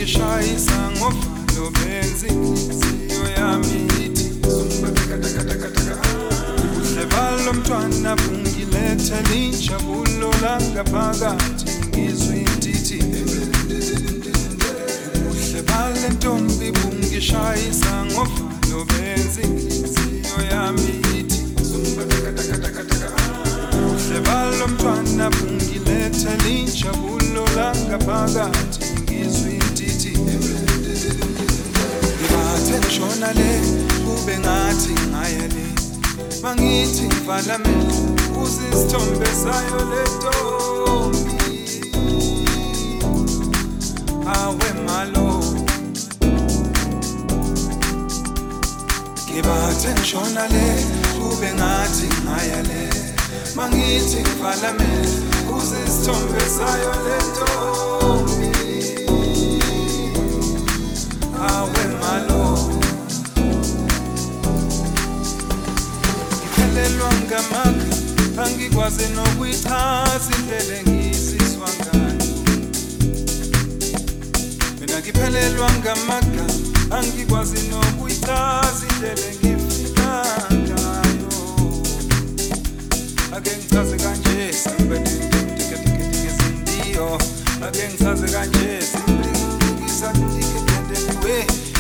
bungishayisa ngovalo benzi inhliziyo yami ithi ubuhle balo mntwana bungiletha injabulo langaphakathi ngizwe indithi ubuhle bale ntombi bungishayisa ngovalo benzi inhliziyo yami ithi ubuhle balo mntwana bungiletha injabulo langaphakathi ngizwe indithi ngibathe ngishona le kube ngathi ngaya le mangithi ngivala amehlo uzisithombe sayo le ntombi awe malo ngibathe ngishona le kube ngathi ngaya le mangithi ngivala amehlo uzisithombe sayo le ntombi awe malo ngiphelelwa ngamagama angikwazi nokuyichaza indlela engizizwa ngayo mina ngiphelelwa ngamagama angikwazi nokuyichaza indlela engifika ngayo ake ngichaze kanje sindiyo ake ngichaze kanje we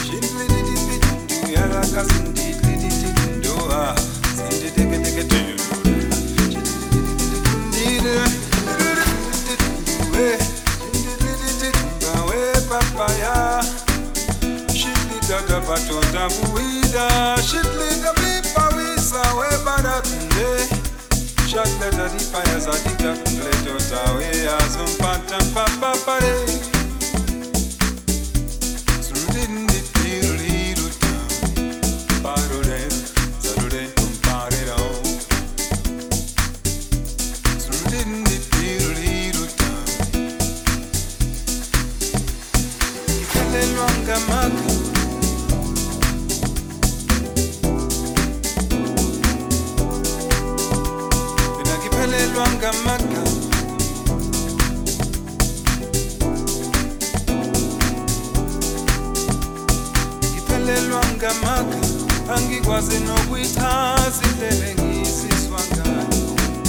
angikwazi nokuyichaza indlela engizizwa ngayo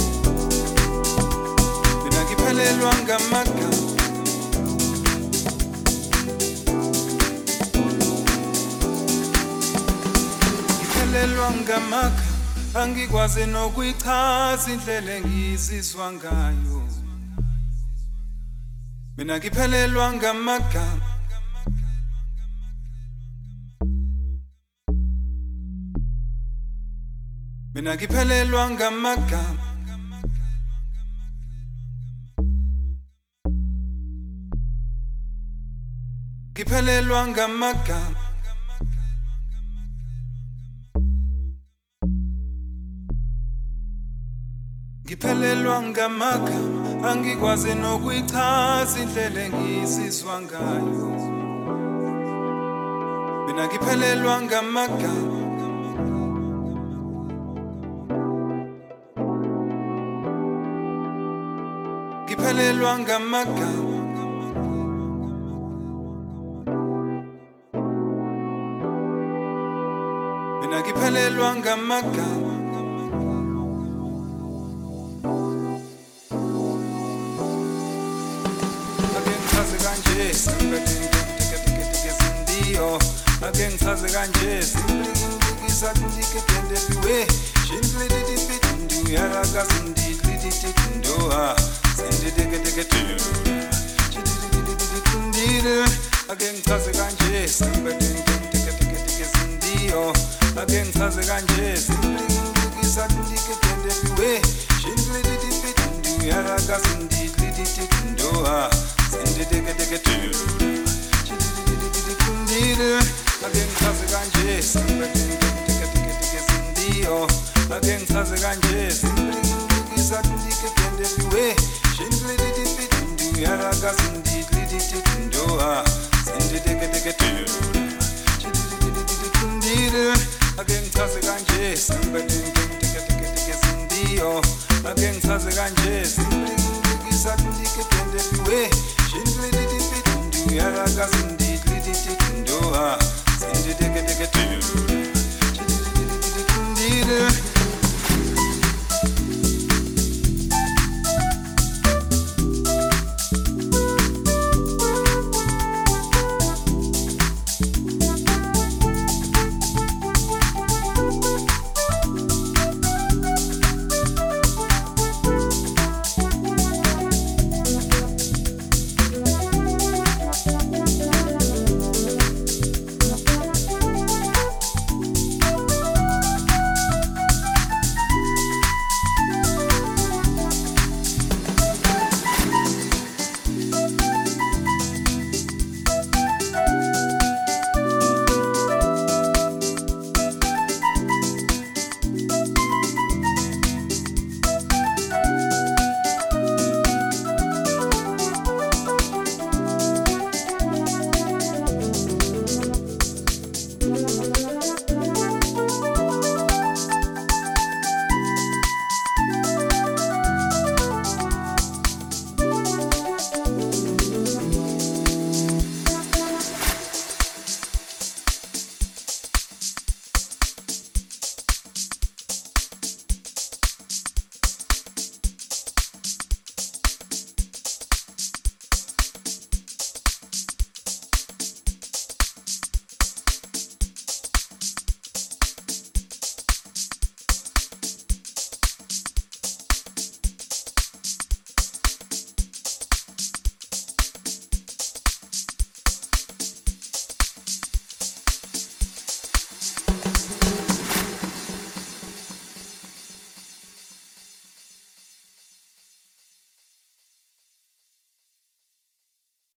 mina ngiphelelwa ngamagama ngiphelelwa ngamagama angikwazi nokuyichaza indlela engizizwa ngayo mina ngiphelelwa ngamagama mina ngiphelelwa ngamagama ngiphelelwa ngamagama ngiphelelwa ngamagama angikwazi nokuyichaza indlela engizizwa ngayo mina ngiphelelwa ngamagama ngiphelelwa ngamagama mina ngiphelelwa ngamagama ake ngichaze kanje sindiyo ake ngichaze kanje sindikisa ndiketende we shindlididipindu yaraka sindididipindu ake ngichaze kanje sindiyo ake ngichaze kanje sindikisa ndiketende we shindlididipindu yaraka sindididipindu ake ngichaze kanje sindiyo ake ngichaze kanje sindikisa ndiketende we shindlididipindu yaraka sindididipindu ake ngichaze kanje sindiyo ake ngichaze kanje sindikisa ndiketende we shindlididipindu yaraka sindididipindu it to you.